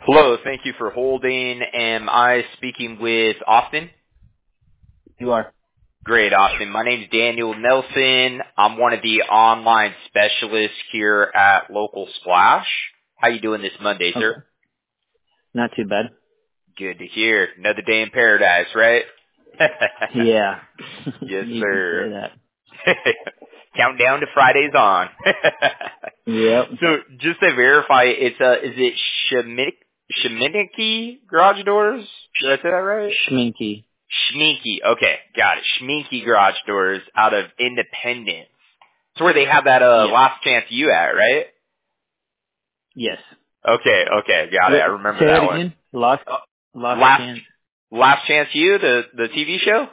Hello, thank you for holding. Am I speaking with Austin? You are. Great, Austin. My name is Daniel Nelson. I'm one of the online specialists here at Local Splash. How you doing this Monday, Okay. sir? Not too bad. Good to hear. Another day in paradise, right? Yeah. Yes, You can say sir. that. Countdown to Friday's on. Yep. So just to verify, is it Schminke Garage Doors? Did I say that right? Schminky. Schminke. Okay, got it. Schminke Garage Doors out of Independence. It's where they have that Yeah. Last Chance You at, right? Yes. Okay, got it. I remember Say that that one. again. Lost Uh, lost Last chance. Last Chance You, the TV show?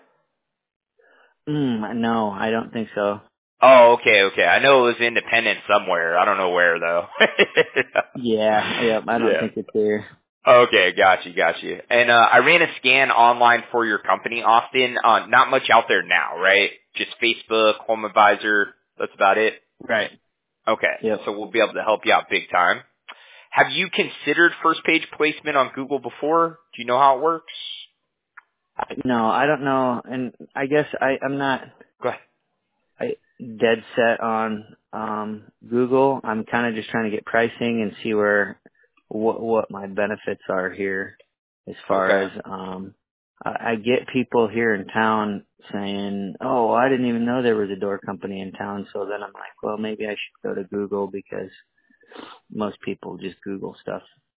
No, I don't think so. Oh, okay. I know it was Independence somewhere. I don't know where though. Yeah. Yep. I don't Yeah. think it's there. Okay, got you. And I ran a scan online for your company, Austin. Not much out there now, right? Just Facebook, Home Advisor. That's about it. Right. Okay, Yep. so we'll be able to help you out big time. Have you considered first page placement on Google before? Do you know how it works? No, I don't know, and I guess I'm not Go ahead. dead set on Google. I'm kind of just trying to get pricing and see what my benefits are here as far Okay. as I get people here in town saying, "Oh, I didn't even know there was a door company in town." So then I'm like, "Well, maybe I should go to Google because most people just Google stuff."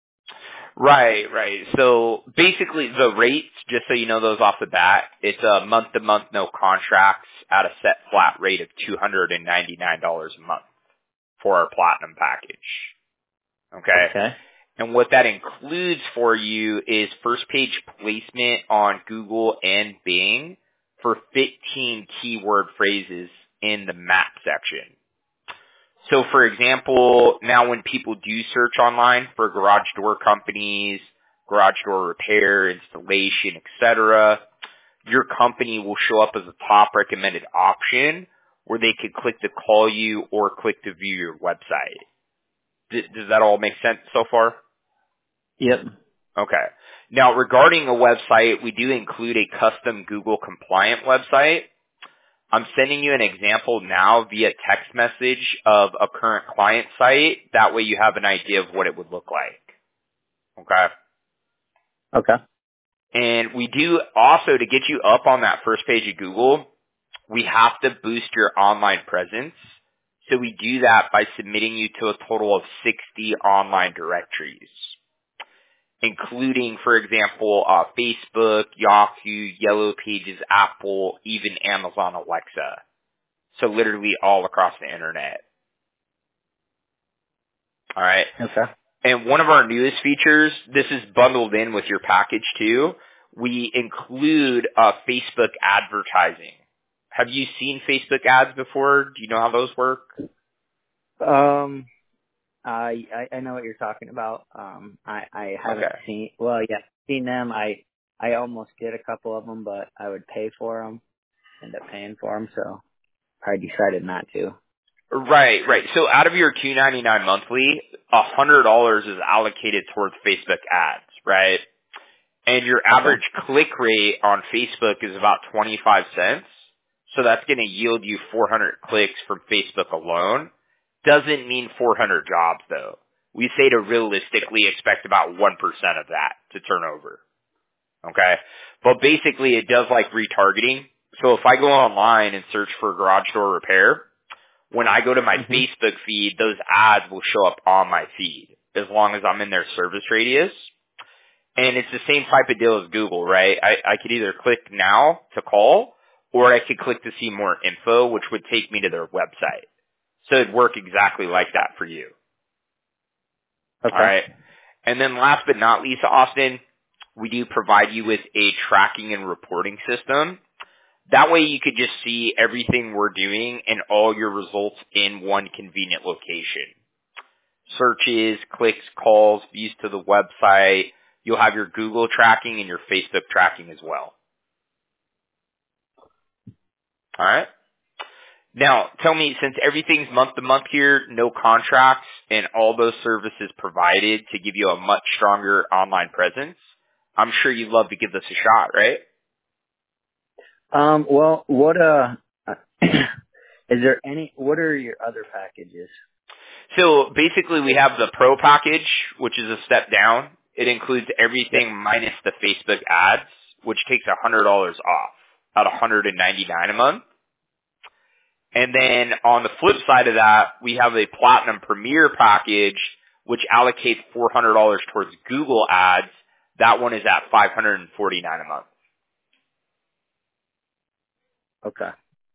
Right. So basically the rates, just so you know those off the bat, it's a month to month no contracts at a set flat rate of $299 a month for our platinum package. Okay. Okay. And what that includes for you is first page placement on Google and Bing for 15 keyword phrases in the map section. So for example, now when people do search online for garage door companies, garage door repair, installation, etc., your company will show up as a top recommended option where they could click to call you or click to view your website. Does that all make sense so far? Yep. Okay. Now, regarding a website, we do include a custom Google compliant website. I'm sending you an example now via text message of a current client site. That way you have an idea of what it would look like. Okay. Okay. And we do also, to get you up on that first page of Google, we have to boost your online presence. So we do that by submitting you to a total of 60 online directories, including, for example, Facebook, Yahoo, Yellow Pages, Apple, even Amazon Alexa. So literally all across the internet. All right. Okay. And one of our newest features, this is bundled in with your package too. We include Facebook advertising. Have you seen Facebook ads before? Do you know how those work? Um. I know what you're talking about. I haven't Okay. seen. Well, yeah, seen them. I almost did a couple of them, but I would pay for them. End up paying for them, so I decided not to. Right. So out of your $299 monthly, $100 is allocated towards Facebook ads, right? And your Okay. average click rate on Facebook is about 25 cents. So that's going to yield you 400 clicks from Facebook alone. Doesn't mean 400 jobs though. We say to realistically expect about 1% of that to turn over. Okay. But basically it does like retargeting. So if I go online and search for garage door repair, when I go to my Mhm. Facebook feed, those ads will show up on my feed as long as I'm in their service radius. And it's the same type of deal as Google, right? I could either click now to call, or I could click to see more info, which would take me to their website. So it'd work exactly like that for you. All Okay. right. And then last but not least, Austin, we do provide you with a tracking and reporting system. That way you could just see everything we're doing and all your results in one convenient location. Searches, clicks, calls, views to the website. You'll have your Google tracking and your Facebook tracking as well. All right. Now, tell me, since everything's month to month here, no contracts, and all those services provided to give you a much stronger online presence, I'm sure you'd love to give this a shot, right? Well, what is there any? What are your other packages? So basically we have the Pro package, which is a step down. It includes everything minus the Facebook ads, which takes $100 off, about $199 a month. And then on the flip side of that, we have a Platinum Premier package, which allocates $400 towards Google ads. That one is at $549 a month. Okay.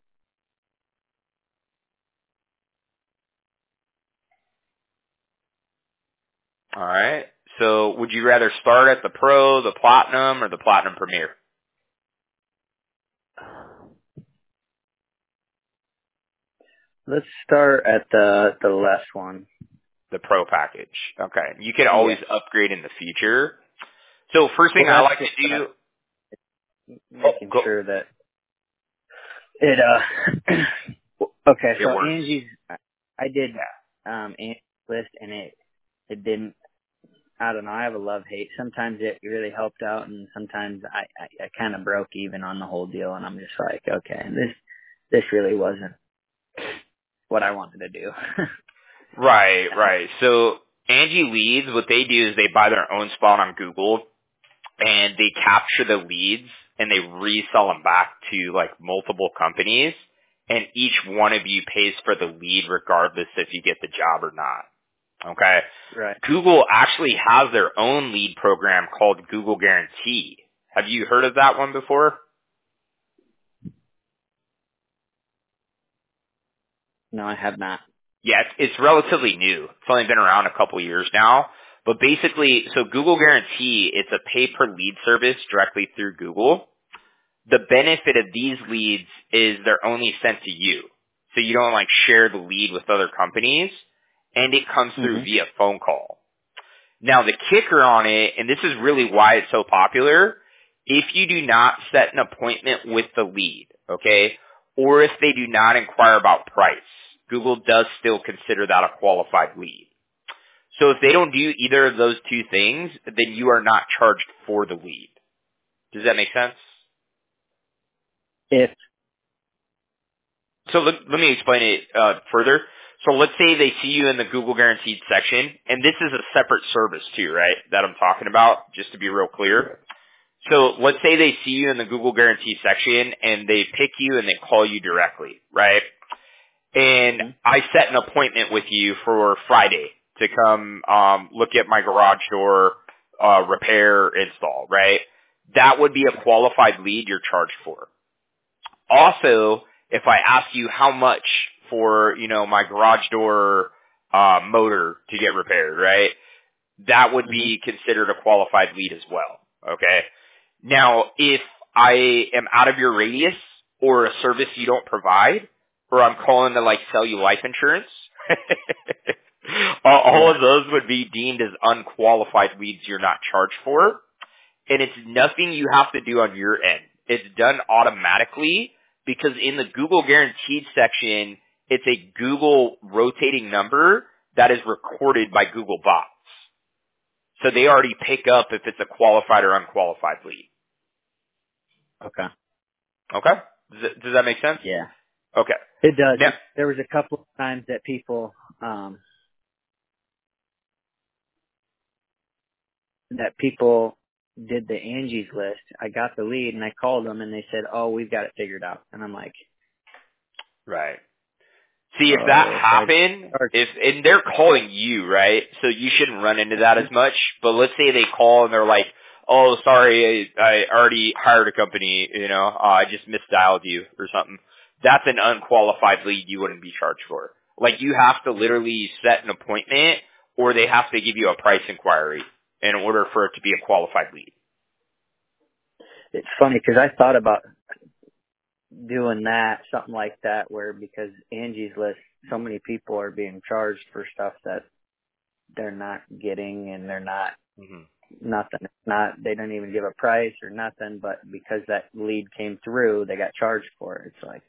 All right. So would you rather start at the Pro, the Platinum, or the Platinum Premier? Let's start at the less one. The Pro package. Okay. You can always Yes. upgrade in the future. So first thing Well, I that's like to just do. making Go. sure that it okay, It so works. Angie's I did Yeah. Angie's list and it didn't. I don't know, I have a love hate. Sometimes it really helped out and sometimes I kind of broke even on the whole deal and I'm just like, okay, this really wasn't what I wanted to do. Right, right. So Angie Leads, what they do is they buy their own spot on Google and they capture the leads and they resell them back to like multiple companies, and each one of you pays for the lead regardless if you get the job or not. Okay? Right. Google actually has their own lead program called Google Guarantee. Have you heard of that one before? No, I have not. Yeah, it's relatively new. It's only been around a couple years now. But basically, so Google Guarantee, it's a pay-per-lead service directly through Google. The benefit of these leads is they're only sent to you. So you don't like share the lead with other companies, and it comes through Mhm. via phone call. Now the kicker on it, and this is really why it's so popular, if you do not set an appointment with the lead, okay, or if they do not inquire about price, Google does still consider that a qualified lead. So if they don't do either of those two things, then you are not charged for the lead. Does that make sense? If So let me explain it further. So let's say they see you in the Google Guaranteed section, and this is a separate service too, right, that I'm talking about, just to be real clear. So let's say they see you in the Google Guarantee section, and they pick you and they call you directly, right? And Mhm. I set an appointment with you for Friday to come look at my garage door repair install, right? That would be a qualified lead you're charged for. Also, if I ask you how much for, my garage door motor to get repaired, right? That would Mhm. be considered a qualified lead as well. Okay. Now, if I am out of your radius or a service you don't provide, or I'm calling to like sell you life insurance, all Yeah. of those would be deemed as unqualified leads you're not charged for. And it's nothing you have to do on your end. It's done automatically because in the Google Guaranteed section, it's a Google rotating number that is recorded by Google bots. So they already pick up if it's a qualified or unqualified lead. Okay. Okay? Does that make sense? Yeah. Okay. It does. Now, There was a couple of times that people did the Angie's list. I got the lead and I called them and they said, "Oh, we've got it figured out." And I'm like, right. See, if that "Oh, so I happened, charged." and they're calling you, right? So you shouldn't run into that as much. But let's say they call and they're like, "Oh, sorry, I already hired a company. I just misdialed you or something." That's an unqualified lead you wouldn't be charged for. Like you have to literally set an appointment, or they have to give you a price inquiry in order for it to be a qualified lead. It's funny because I thought about doing that, something like that, where because Angie's list, so many people are being charged for stuff that they're not getting and they're not Hmm. nothing. It's not, they don't even give a price or nothing, but because that lead came through, they got charged for it. It's like,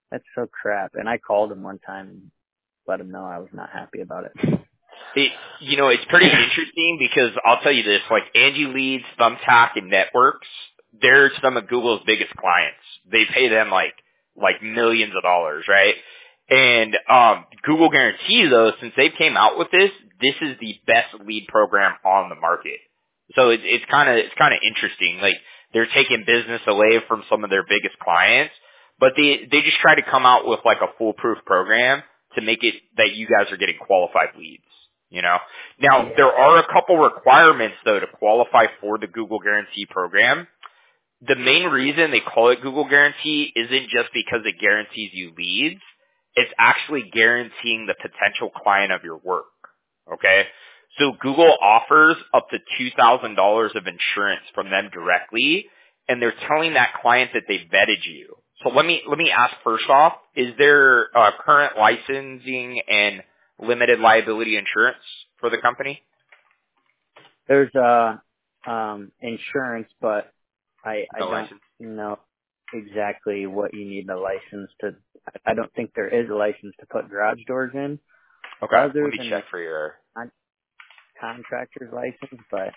That's so crap. And I called him one time and let him know I was not happy about it. It's pretty interesting because I'll tell you this, like Angie Leads, Thumbtack, and Networks, they're some of Google's biggest clients. They pay them like millions of dollars, right? And Google Guarantee, though, since they came out with this is the best lead program on the market. So it's kind of interesting. Like they're taking business away from some of their biggest clients, but they just try to come out with like a foolproof program to make it that you guys are getting qualified leads. Now there are a couple requirements though to qualify for the Google Guarantee program. The main reason they call it Google Guarantee isn't just because it guarantees you leads. It's actually guaranteeing the potential client of your work. Okay? So Google offers up to $2,000 of insurance from them directly, and they're telling that client that they vetted you. So let me ask first off, is there current licensing and limited liability insurance for the company? There's insurance, but I don't know exactly what you need a license to. I don't think there is a license to put garage doors in. Okay, let me check for your contractor's license, but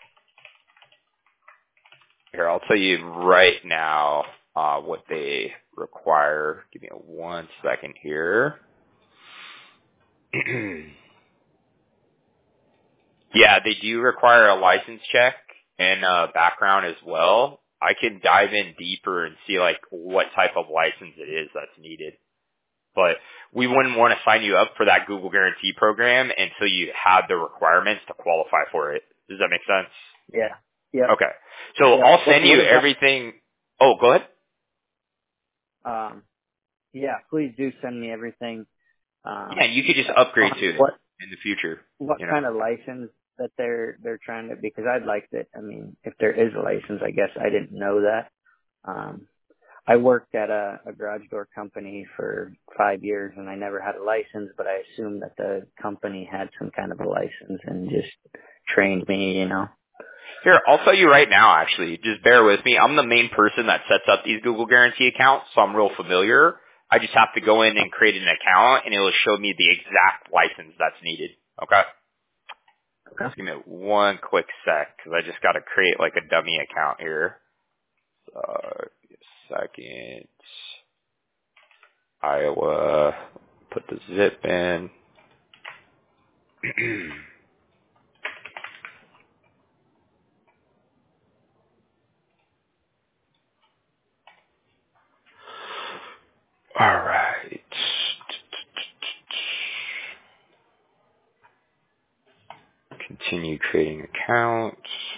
here I'll tell you right now what they require. Give me 1 second here. Yeah, they do require a license check and background as well. I can dive in deeper and see like what type of license it is that's needed. But we wouldn't want to sign you up for that Google Guarantee program until you have the requirements to qualify for it. Does that make sense? Yeah. Yeah. Okay. So I'll send you everything. Oh, go ahead. Yeah, please do send me everything. Yeah, you could just upgrade to it in the future. What kind of license that they're trying to, because I'd like that. I mean, if there is a license, I guess I didn't know that. I worked at a garage door company for 5 years and I never had a license, but I assumed that the company had some kind of a license and just trained me, Here, I'll tell you right now, actually. Just bear with me. I'm the main person that sets up these Google Guarantee accounts, so I'm real familiar. I just have to go in and create an account, and it will show me the exact license that's needed. Okay? Just give me 1 quick sec, because I just got to create like a dummy account here. Give me a second. Iowa. Put the zip in. All right. Continue creating accounts.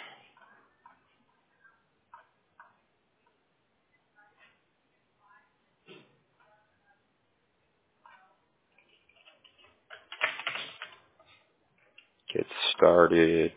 Get started.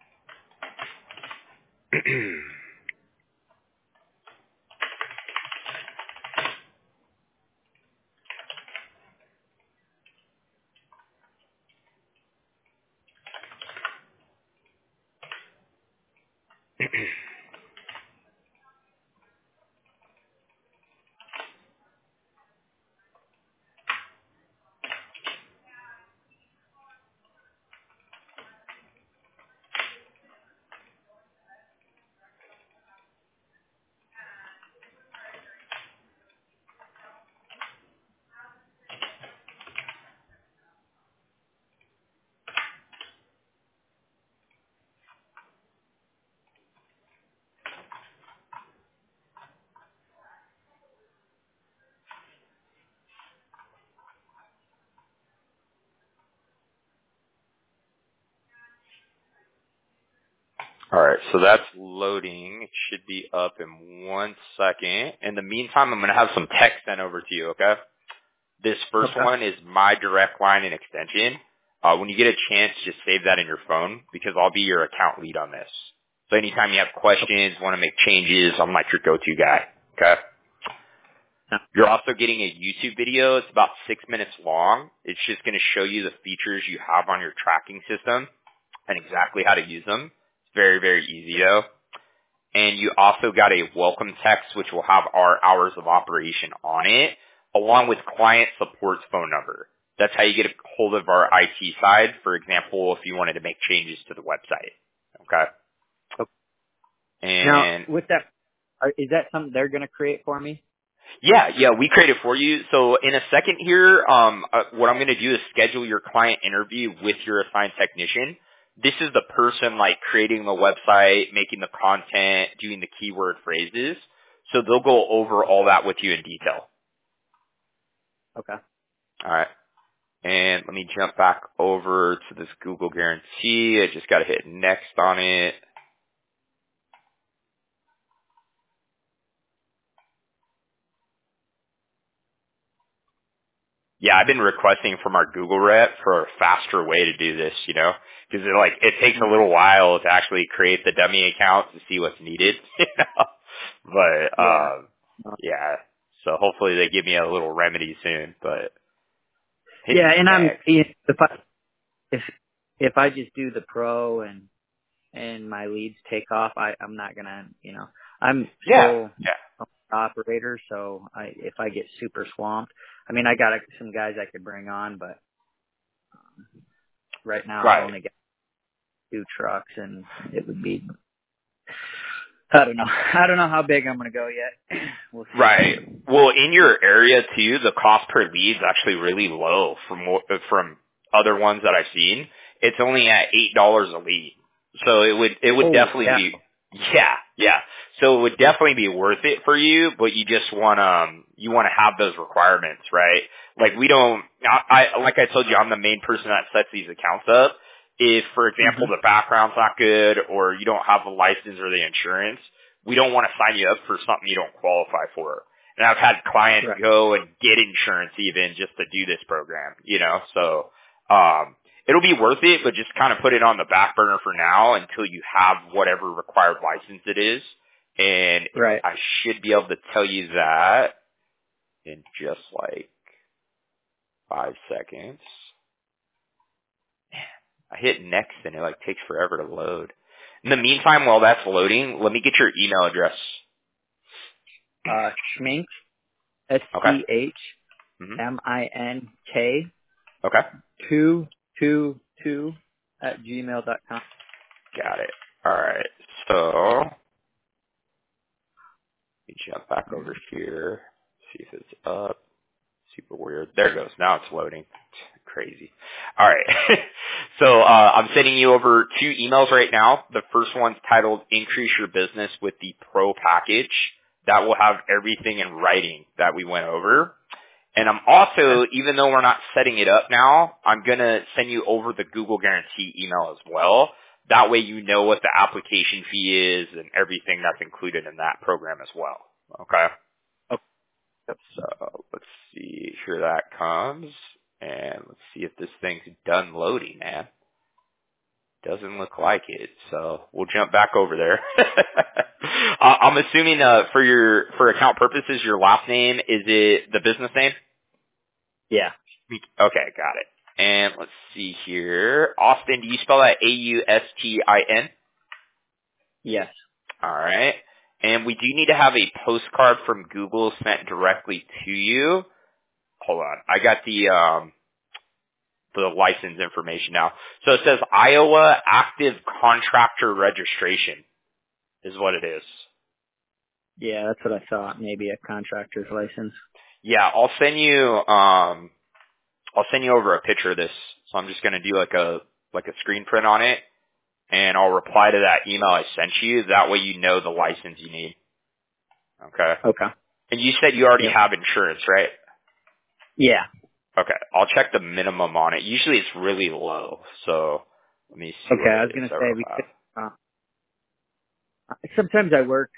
All right, so that's loading. It should be up in 1 second. In the meantime, I'm going to have some text sent over to you, okay? This first one is my direct line and extension. When you get a chance, just save that in your phone because I'll be your account lead on this. So anytime you have questions, want to make changes, I'm like your go-to guy, okay? You're also getting a YouTube video. It's about 6 minutes long. It's just going to show you the features you have on your tracking system and exactly how to use them. Very, very easy though. And you also got a welcome text which will have our hours of operation on it. along with client support's phone number. That's how you get a hold of our IT side, for example, if you wanted to make changes to the website. Okay? Okay. And Now, with that, is that something they're going to create for me? yeah, we create it for you. So in a second here, what I'm going to do is schedule your client interview with your assigned technician. This is the person like creating the website, making the content, doing the keyword phrases. So they'll go over all that with you in detail. Okay. All right. And let me jump back over to this Google guarantee. I just got to hit next on it. Yeah, I've been requesting from our Google rep for a faster way to do this, because it takes a little while to actually create the dummy account to see what's needed, But Yeah. yeah, so hopefully they give me a little remedy soon. But Yeah, hitting and next, if I just do the pro and my leads take off, I'm not gonna, I'm yeah, sole operator, so if I get super swamped, I mean, I got some guys I could bring on, but right now I've right. only got 2 trucks, and it would be, I don't know. I don't know how big I'm gonna go yet. We'll see. Right. Well, in your area too, the cost per lead is actually really low from other ones that I've seen. It's only at $8 a lead. So it would definitely yeah. be yeah. So it would definitely be worth it for you, but you just want you want to have those requirements, right? Like we don't like I told you, I'm the main person that sets these accounts up. If, for example, the background's not good or you don't have the license or the insurance, we don't want to sign you up for something you don't qualify for. And I've had clients Right. go and get insurance even just to do this program, so, it'll be worth it, but just kind of put it on the back burner for now until you have whatever required license it is. And Right. I should be able to tell you that in just like 5 seconds. I hit next and it takes forever to load. In the meantime, while that's loading, let me get your email address. Schmink, Okay. SCHMINK Okay. 222 at gmail.com. Got it. All right. So let me jump back over here. See if it's up. Super weird. There it goes. Now it's loading. Crazy. All right. So I'm sending you over 2 emails right now. The first one's titled "Increase Your Business with the Pro Package." That will have everything in writing that we went over. And I'm also, even though we're not setting it up now, I'm going to send you over the Google Guarantee email as well. That way you know what the application fee is and everything that's included in that program as well. Okay? Okay. So let's see. Here that comes. And let's see if this thing's done loading, man. Doesn't look like it. So we'll jump back over there. I'm assuming for account purposes, your last name, is it the business name? Yeah. Okay, got it. And let's see here. Austin, do you spell that Austin? Yes. All right. And we do need to have a postcard from Google sent directly to you. Hold on. I got the license information now. So it says Iowa Active Contractor Registration is what it is. Yeah, that's what I thought. Maybe a contractor's license. Yeah, I'll send you over a picture of this. So I'm just going to do like a screen print on it. And I'll reply to that email I sent you. That way you know the license you need. Okay. Okay. And you said you already Yep. have insurance, right? Yeah. Okay. I'll check the minimum on it. Usually it's really low. So let me see Okay. what I it was is going to that say, we'll have. sometimes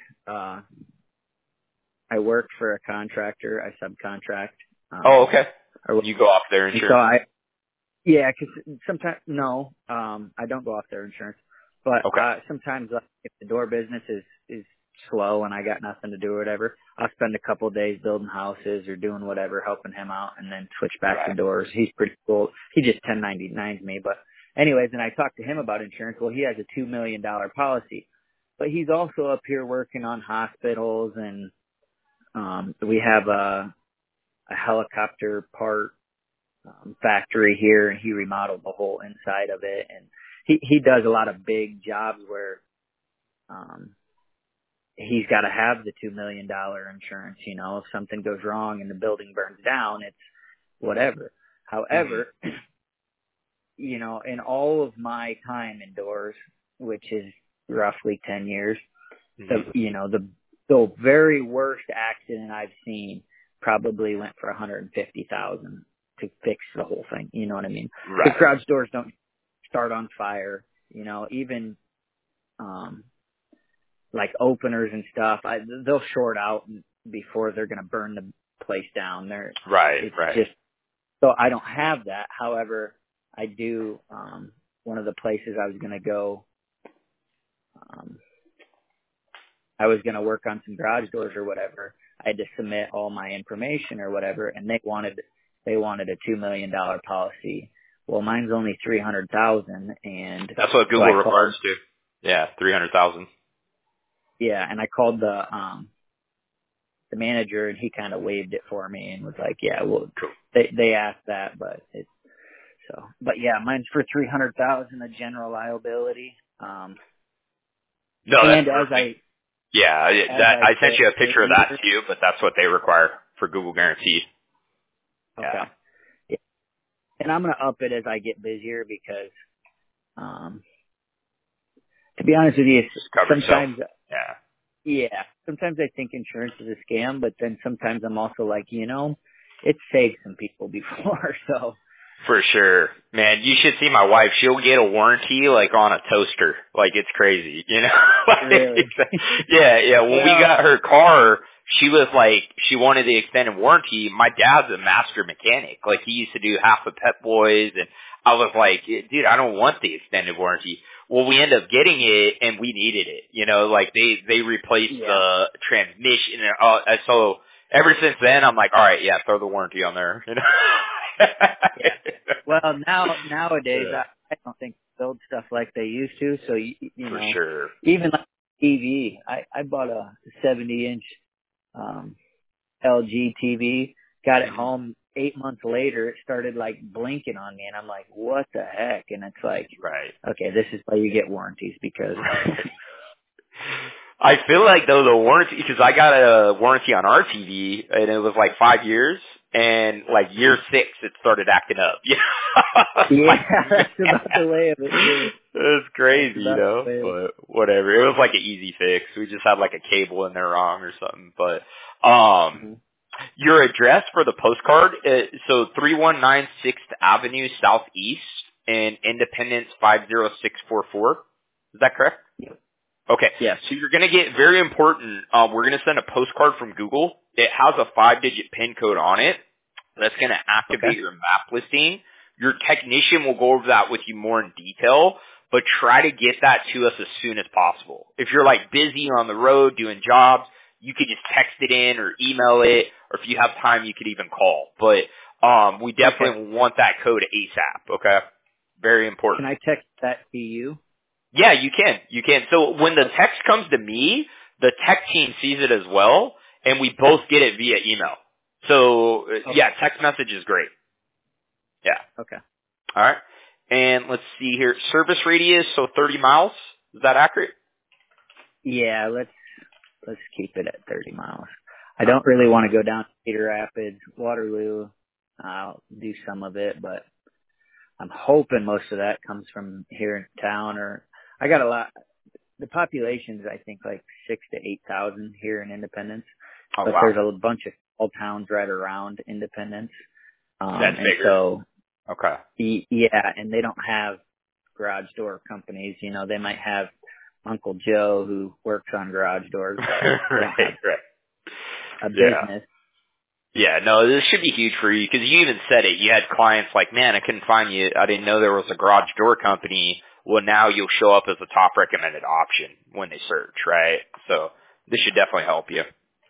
I work for a contractor. I subcontract. Oh, okay. Or, You go off their and so insurance. yeah, cause sometimes, no, I don't go off their insurance, but, Okay. sometimes if the door business is slow and I got nothing to do or whatever, I'll spend a couple of days building houses or doing whatever, helping him out and then switch back to Right. doors. He's pretty cool. He just 1099s me, but anyways, and I talked to him about insurance. Well, he has a $2 million policy, but he's also up here working on hospitals and, we have a helicopter part factory here, and he remodeled the whole inside of it. And he does a lot of big jobs where he's got to have the $2 million insurance. You know, if something goes wrong and the building burns down, it's whatever. However, you know, in all of my time indoors, which is roughly 10 years, you know, the very worst accident I've seen probably went for $150,000 to fix the whole thing. You know what I mean? Right. Because garage doors don't start on fire. You know, even like openers and stuff, they'll short out before they're going to burn the place down. Right. Just, so I don't have that. However, I do. One of the places I was going to go, I was going to work on some garage doors or whatever. I had to submit all my information or whatever, and they wanted a $2 million policy. Well, mine's only $300,000, and that's what Google requires to. Yeah, $300,000. Yeah, and I called the manager, and he kind of waived it for me and was like, "Yeah, well, they asked that, but yeah, mine's for $300,000, a general liability." No, and that's I sent you a picture of that too, but that's what they require for Google Guarantee. Okay. Yeah. And I'm gonna up it as I get busier because, to be honest with you, sometimes. Yeah. Sometimes I think insurance is a scam, but then sometimes I'm also like, you know, it saved some people before, so. For sure. Man, you should see my wife. She'll get a warranty like on a toaster. Like it's crazy, you know? Really? Yeah. When we got her car, she was like, she wanted the extended warranty. My dad's a master mechanic. Like he used to do half of Pep Boys, and I was like, dude, I don't want the extended warranty. Well, we ended up getting it, and we needed it. You know, like they replaced the transmission. And so ever since then, I'm like, all right, yeah, throw the warranty on there. You know. Yeah. Well, nowadays, I don't think they build stuff like they used to. So you know, for sure. Even like TV, I bought a 70-inch LG TV. Got it home 8 months later. It started like blinking on me, and I'm like, "What the heck?" And it's like, okay, this is why you get warranties because. I feel like though the warranty, because I got a warranty on our TV, and it was like 5 years, and like year 6 it started acting up. Yeah, that's about the way of it. It's crazy, you know, but whatever. It was like an easy fix. We just had like a cable in there wrong or something. But your address for the postcard, so 319 6th Avenue Southeast in Independence 50644. Is that correct? Yep. Okay. Yes. So you're going to get, very important, we're going to send a postcard from Google. It has a 5-digit PIN code on it that's going to activate your map listing. Your technician will go over that with you more in detail, but try to get that to us as soon as possible. If you're like busy on the road doing jobs, you could just text it in or email it, or if you have time, you could even call. But we definitely want that code ASAP, okay? Very important. Can I text that to you? Yeah, you can. You can. So when the text comes to me, the tech team sees it as well, and we both get it via email. So, yeah, text message is great. Yeah. Okay. All right. And let's see here. Service radius, so 30 miles. Is that accurate? Yeah, let's keep it at 30 miles. I don't really want to go down to Cedar Rapids, Waterloo. I'll do some of it, but I'm hoping most of that comes from here in town. Or I got a lot. The population's I think like 6,000 to 8,000 here in Independence, but there's a bunch of small towns right around Independence. That's bigger. So, okay. Yeah, and they don't have garage door companies. You know, they might have Uncle Joe who works on garage doors. right. A business. Yeah, no, this should be huge for you because you even said it. You had clients like, man, I couldn't find you. I didn't know there was a garage door company. Well, now you'll show up as a top recommended option when they search, right? So this should definitely help you.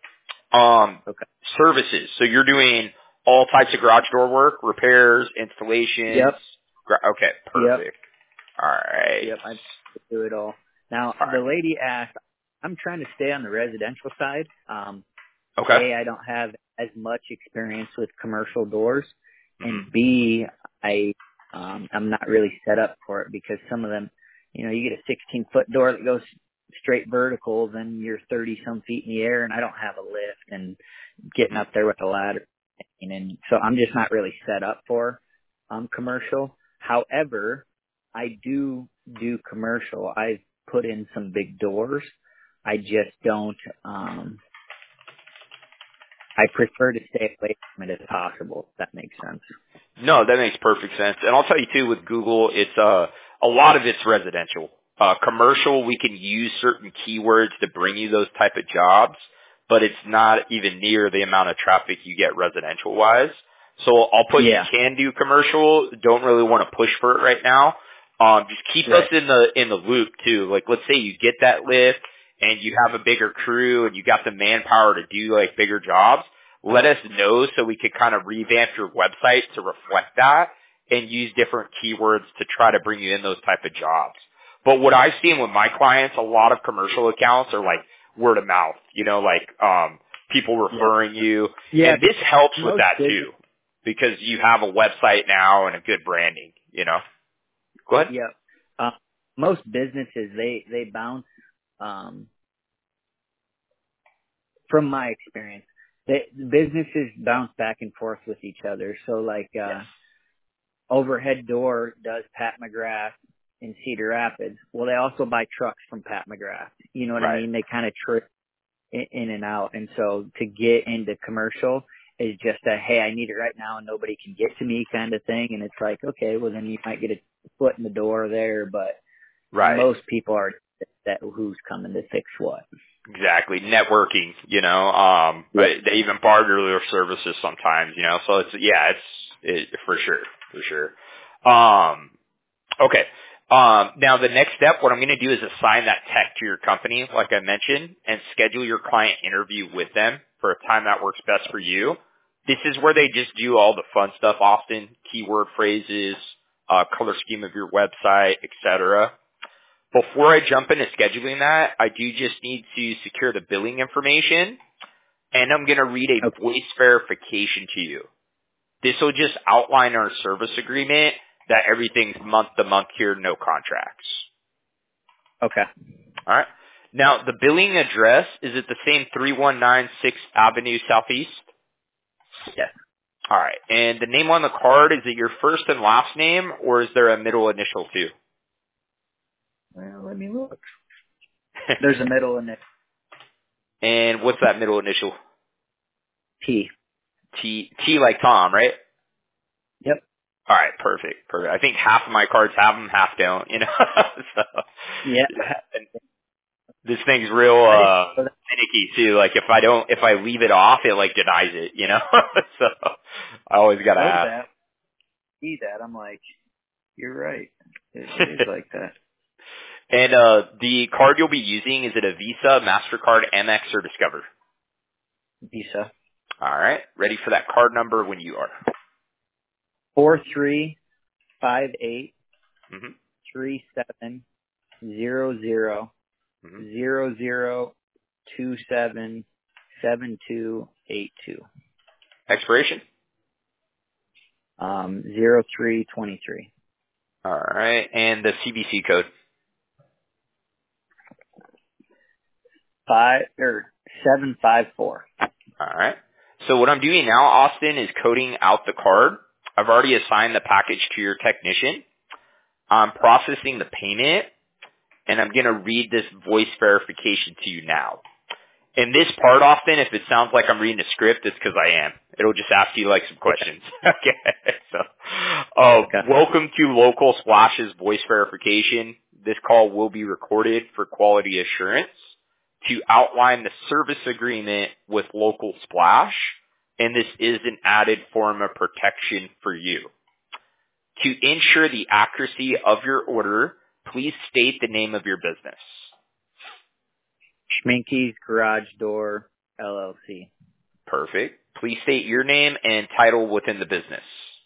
Services. So you're doing all types of garage door work, repairs, installations. Yep. Okay, perfect. Yep. All right. Yep, I do it all. Now, the lady asked, I'm trying to stay on the residential side. I don't have as much experience with commercial doors, and Mhm. B, I'm not really set up for it because some of them, you know, you get a 16-foot door that goes straight vertical, then you're 30 some feet in the air, and I don't have a lift and getting Mhm. up there with a ladder, and so I'm just not really set up for commercial. However, I do commercial. I've put in some big doors. I just don't. I prefer to stay away from it if possible. If that makes sense. No, that makes perfect sense. And I'll tell you too, with Google, it's a lot of it's residential. Commercial, we can use certain keywords to bring you those type of jobs, but it's not even near the amount of traffic you get residential wise. So I'll put you Yeah. can do commercial. Don't really want to push for it right now. Just keep us Right. in the loop too. Like, let's say you get that lift and you have a bigger crew and you got the manpower to do like bigger jobs. Let us know so we could kind of revamp your website to reflect that and use different keywords to try to bring you in those type of jobs. But what I've seen with my clients, a lot of commercial accounts are like word of mouth, you know, like people Yep. referring you. Yeah. And this helps with Most that business. too because you have a website now and a good branding, you know. Go ahead. Yep. Most businesses they bounce. From my experience, businesses bounce back and forth with each other. So like Yes. Overhead Door does Pat McGrath in Cedar Rapids. Well, they also buy trucks from Pat McGrath. You know what I Right. mean? They kind of trip in and out. And so to get into commercial is just a, hey, I need it right now and nobody can get to me kind of thing. And it's like, okay, well then you might get a foot in the door there, but Right. most people are that who's coming to fix what. Exactly. Networking, you know, Yeah. they even barter their services sometimes, you know, so it's, yeah, for sure, for sure. Okay. Now the next step, what I'm going to do is assign that tech to your company, like I mentioned, and schedule your client interview with them for a time that works best for you. This is where they just do all the fun stuff often, keyword phrases, color scheme of your website, etc. Before I jump into scheduling that, I do just need to secure the billing information, and I'm going to read Okay. a voice verification to you. This will just outline our service agreement that everything's month to month here, no contracts. Okay. All right. Now, the billing address, is it the same 3196 Avenue Southeast? Yes. All right. And the name on the card, is it your first and last name, or is there a middle initial too? Well, let me look. There's a middle and a And what's that middle initial? T. T like Tom, right? Yep. All right, perfect, perfect. I think half of my cards have them, half don't. You know, so Yeah. yeah. And this thing's real I didn't know that finicky too. Like if I leave it off, it like denies it. You know, so I always gotta know ask. that. See that. I'm like, you're right. It is like that. And the card you'll be using, is it a Visa, Mastercard, Amex, or Discover? Visa. All right, ready for that card number when you are. 4358370000277282. Mhm. Mhm. Expiration. 0323. All right, and the CVC code. 754. All right. So what I'm doing now, Austin, is coding out the card. I've already assigned the package to your technician. I'm processing the payment, and I'm going to read this voice verification to you now. In this part, Austin, if it sounds like I'm reading a script, it's because I am. It'll just ask you like some questions. Okay. So, Okay. welcome to Local Splash's voice verification. This call will be recorded for quality assurance to outline the service agreement with Local Splash, and this is an added form of protection for you. To ensure the accuracy of your order, please state the name of your business. Schminke's Garage Door LLC. Perfect. Please state your name and title within the business.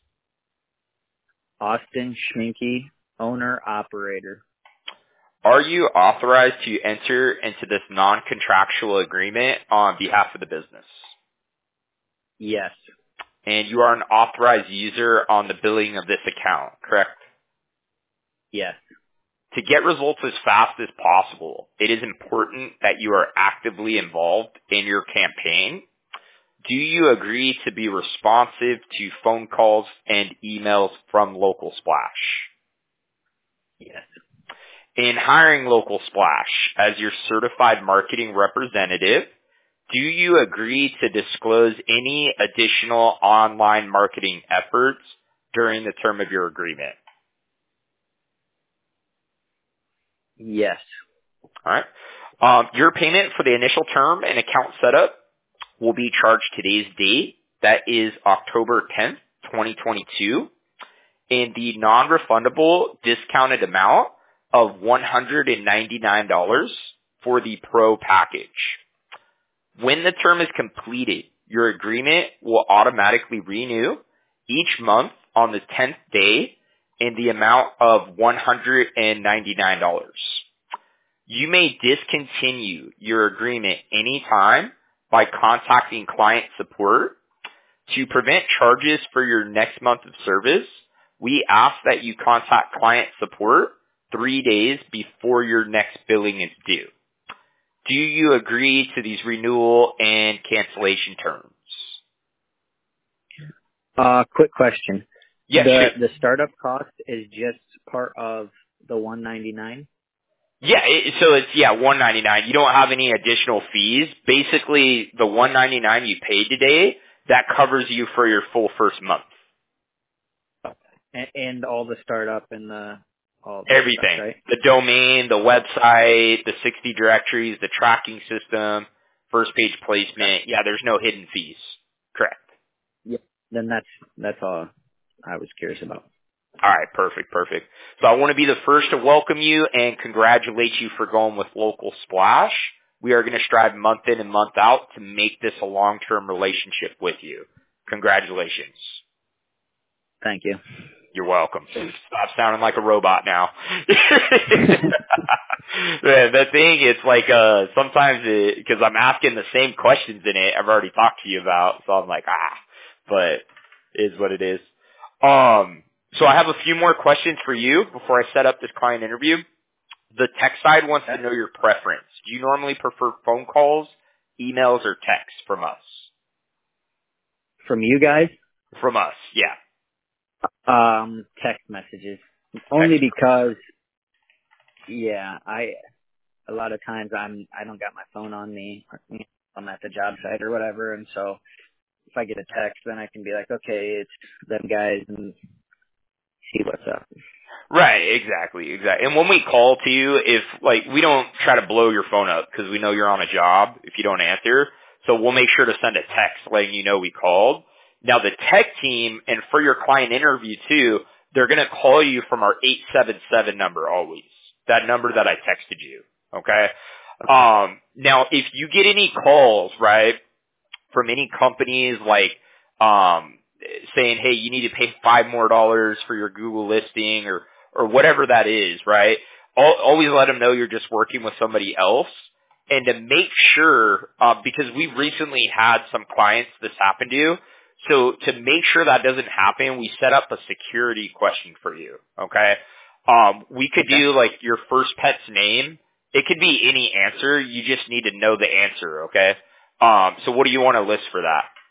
Austin Schminke, owner operator. Are you authorized to enter into this non-contractual agreement on behalf of the business? Yes. And you are an authorized user on the billing of this account, correct? Yes. To get results as fast as possible, it is important that you are actively involved in your campaign. Do you agree to be responsive to phone calls and emails from Local Splash? Yes. In hiring Local Splash as your certified marketing representative, do you agree to disclose any additional online marketing efforts during the term of your agreement? Yes. All right. Your payment for the initial term and account setup will be charged today's date. That is October 10th, 2022. And the non-refundable discounted amount of $199 for the Pro package. When the term is completed, your agreement will automatically renew each month on the 10th day in the amount of $199. You may discontinue your agreement anytime by contacting client support. To prevent charges for your next month of service, we ask that you contact client support 3 days before your next billing is due. Do you agree to these renewal and cancellation terms? Quick question. Yes. The startup cost is just part of the $199? Yeah, so it's $199. You don't have any additional fees. Basically, the $199 you paid today, that covers you for your full first month. And all the startup and all the everything. Stuff, right? The domain, the website, the 60 directories, the tracking system, first page placement. Yeah, there's no hidden fees. Correct. Yeah. Then that's all I was curious about. All right, perfect. So I want to be the first to welcome you and congratulate you for going with Local Splash. We are going to strive month in and month out to make this a long-term relationship with you. Congratulations. Thank you. You're welcome. Stop sounding like a robot now. The thing, it's like, sometimes because I'm asking the same questions in it I've already talked to you about, so I'm like, but it is what it is. So I have a few more questions for you before I set up this client interview. The tech side wants to know your preference. Do you normally prefer phone calls, emails, or texts from us? From you guys? From us, yeah. Text messages. Only because, a lot of times I don't got my phone on me. I'm at the job site or whatever, and so if I get a text, then I can be like, okay, it's them guys, and see what's up. Right, exactly. And when we call to you, if, we don't try to blow your phone up because we know you're on a job if you don't answer, so we'll make sure to send a text letting you know we called. Now, the tech team, and for your client interview too, they're going to call you from our 877 number always. That number that I texted you, okay? Now, if you get any calls, right, from any companies saying, hey, you need to pay $5 more for your Google listing or whatever that is, right? Always let them know you're just working with somebody else. And to make sure, because we've recently had some clients this happen to, so to make sure that doesn't happen, we set up a security question for you, okay? We could do your first pet's name. It could be any answer. You just need to know the answer, okay? So what do you want to list for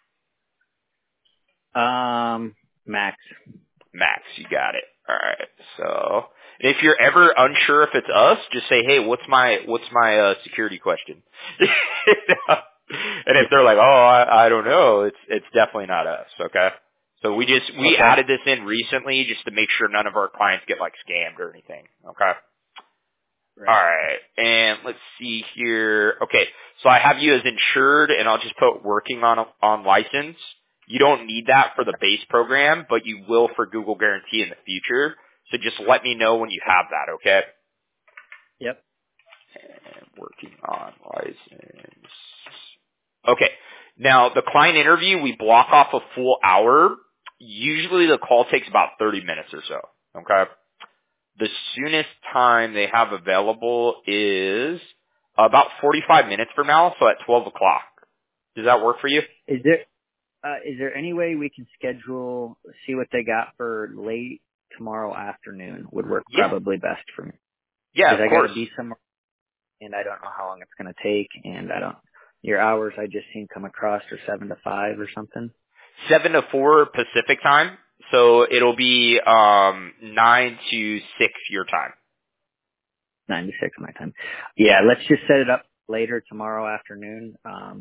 that? Max. Max, you got it. All right. So if you're ever unsure if it's us, just say, "Hey, what's my security question?" And if they're like, "Oh, I don't know," it's definitely not us. Okay. So we added this in recently just to make sure none of our clients get scammed or anything. Okay. Right. All right. And let's see here. Okay. So I have you as insured, and I'll just put working on license. You don't need that for the base program, but you will for Google Guarantee in the future. So just let me know when you have that, okay? Yep. And working on license. Okay. Now, the client interview, we block off a full hour. Usually the call takes about 30 minutes or so, okay? The soonest time they have available is about 45 minutes from now, so at 12 o'clock. Does that work for you? Is there is there any way we can schedule, see what they got for late tomorrow afternoon would work Yeah. probably best for me. Yeah, Because of I got course. to be somewhere and I don't know how long it's going to take, and your hours I just seen come across are 7 to 5 or something. 7 to 4 Pacific time. So it'll be 9 to 6 your time. 9 to 6 my time. Yeah, let's just set it up later tomorrow afternoon.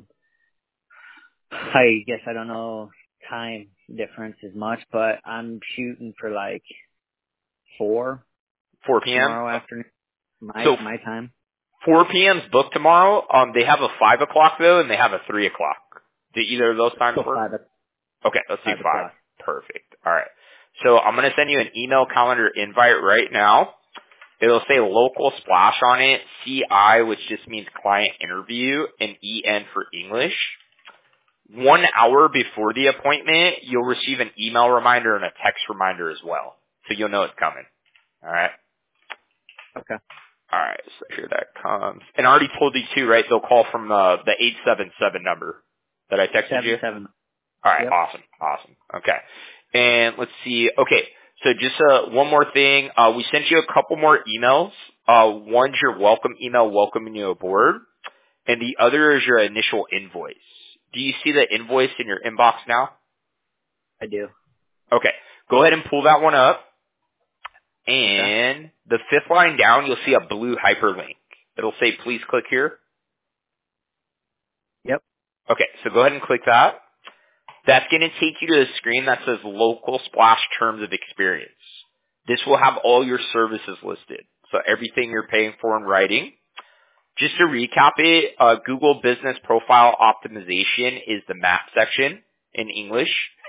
I guess I don't know time difference as much, but I'm shooting for like 4 4 p.m. tomorrow afternoon, So my time. 4 p.m.'s booked tomorrow. They have a 5 o'clock though, and they have a 3 o'clock. Do either of those times So work? 5 Okay, let's do 5. o'clock. Perfect. All right. So I'm going to send you an email calendar invite right now. It'll say local splash on it, CI, which just means client interview, and EN for English. 1 hour before the appointment, you'll receive an email reminder and a text reminder as well. So you'll know it's coming. All right. Okay. All right. So here that comes. And I already told you too, right? They'll call from the 877 number that I texted you. 7. All right. Yep. Awesome. Okay. And let's see. Okay. So just one more thing. We sent you a couple more emails. One's your welcome email welcoming you aboard, and the other is your initial invoice. Do you see the invoice in your inbox now? I do. Okay. Go ahead and pull that one up. Okay. And the 5th line down, you'll see a blue hyperlink. It'll say, please click here. Yep. Okay. So go ahead and click that. That's going to take you to a screen that says Local Splash Terms of Experience. This will have all your services listed. So everything you're paying for in writing. Just to recap it, Google Business Profile Optimization is the map section in English.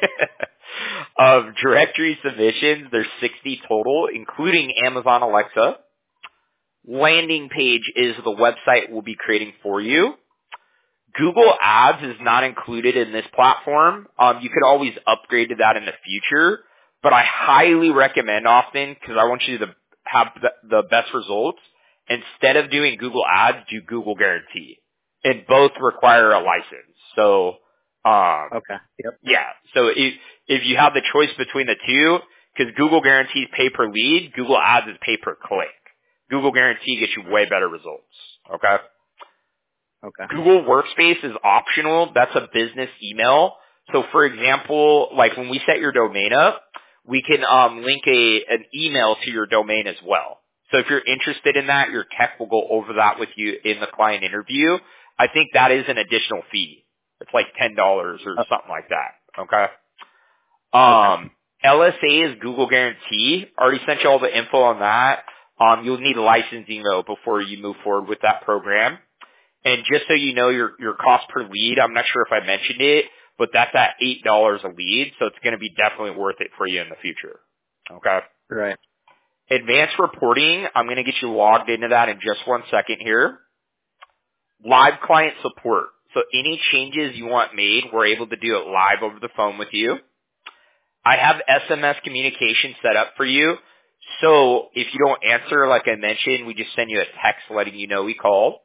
Of directory submissions, there's 60 total, including Amazon Alexa. Landing page is the website we'll be creating for you. Google Ads is not included in this platform. You could always upgrade to that in the future, but I highly recommend often, because I want you to have the best results, instead of doing Google Ads, do Google Guarantee. And both require a license. So, Okay. Yep. yeah. So if you have the choice between the two, because Google Guarantee is pay per lead, Google Ads is pay per click. Google Guarantee gets you way better results. Okay? Okay. Google Workspace is optional. That's a business email. So for example, like when we set your domain up, we can link an email to your domain as well. So if you're interested in that, your tech will go over that with you in the client interview. I think that is an additional fee. It's like $10 or something like that. Okay? Okay. LSA is Google Guarantee. Already sent you all the info on that. You'll need licensing though before you move forward with that program. And just so you know, your cost per lead, I'm not sure if I mentioned it, but that's at $8 a lead, so it's going to be definitely worth it for you in the future. Okay? Right. Advanced reporting, I'm going to get you logged into that in just 1 second here. Live client support. So any changes you want made, we're able to do it live over the phone with you. I have SMS communication set up for you. So if you don't answer, like I mentioned, we just send you a text letting you know we called.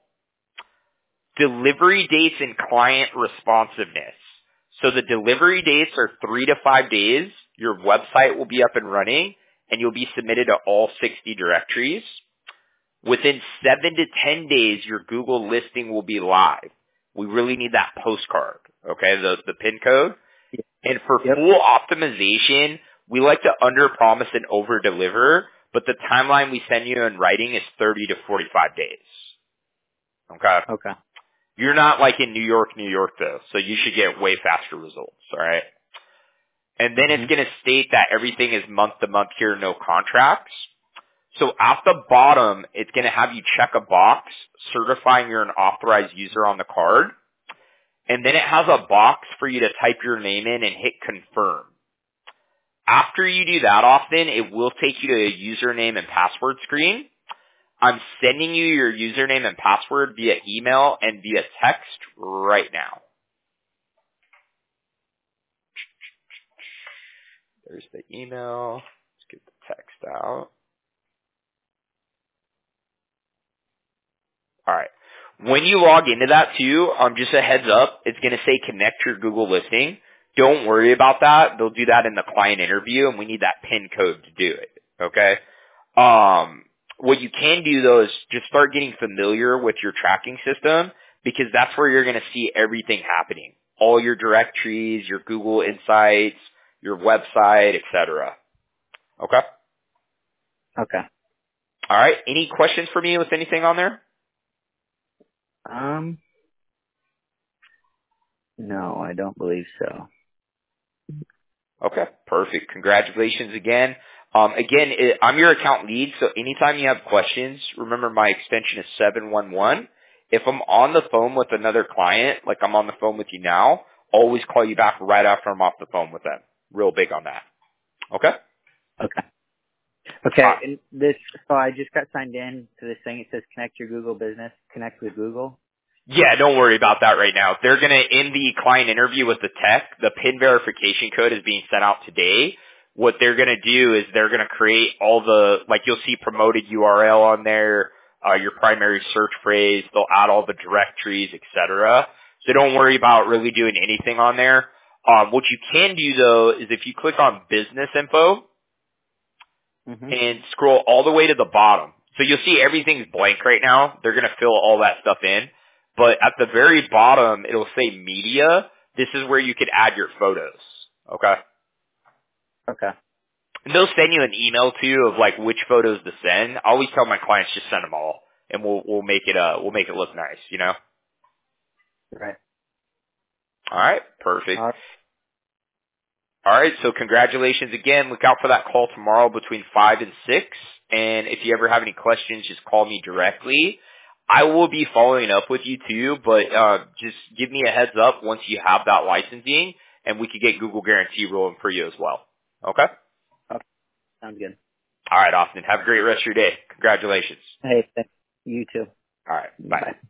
Delivery dates and client responsiveness. So the delivery dates are 3 to 5 days. Your website will be up and running, and you'll be submitted to all 60 directories. Within 7 to 10 days, your Google listing will be live. We really need that postcard, okay, the PIN code. And for Yep. full optimization, we like to under-promise and over-deliver, but the timeline we send you in writing is 30 to 45 days. Okay? Okay. You're not like in New York though, so you should get way faster results, alright? And then it's going to state that everything is month to month here, no contracts. So at the bottom, it's going to have you check a box certifying you're an authorized user on the card. And then it has a box for you to type your name in and hit confirm. After you do that often, it will take you to a username and password screen. I'm sending you your username and password via email and via text right now. There's the email. Let's get the text out. All right. When you log into that too, just a heads up, it's going to say connect your Google listing. Don't worry about that. They'll do that in the client interview, and we need that PIN code to do it. Okay? What you can do though is just start getting familiar with your tracking system, because that's where you're going to see everything happening. All your directories, your Google Insights, your website, etc. Okay? Okay. All right. Any questions for me with anything on there? No, I don't believe so. Okay, perfect. Congratulations again. I'm your account lead, so anytime you have questions, remember my extension is 711. If I'm on the phone with another client, like I'm on the phone with you now, always call you back right after I'm off the phone with them. Real big on that. Okay? Okay. Okay, and so I just got signed in to this thing. It says connect your Google business, connect with Google. Yeah, don't worry about that right now. They're going to, in the client interview with the tech, the PIN verification code is being sent out today. What they're going to do is they're going to create all the, like you'll see promoted URL on there, your primary search phrase. They'll add all the directories, etc. So don't worry about really doing anything on there. What you can do though is if you click on business info Mm-hmm. and scroll all the way to the bottom. So you'll see everything's blank right now. They're going to fill all that stuff in. But at the very bottom, it'll say media. This is where you could add your photos. Okay? Okay. And they'll send you an email too of like which photos to send. I always tell my clients just send them all, and we'll make it look nice, you know? Right. All right, perfect. All right. All right, so congratulations again. Look out for that call tomorrow between 5 and 6. And if you ever have any questions, just call me directly. I will be following up with you too, but just give me a heads up once you have that licensing, and we could get Google Guarantee rolling for you as well. Okay? Okay. Sounds good. All right, Austin. Have a great rest of your day. Congratulations. Hey, thanks. You too. All right, bye. Bye.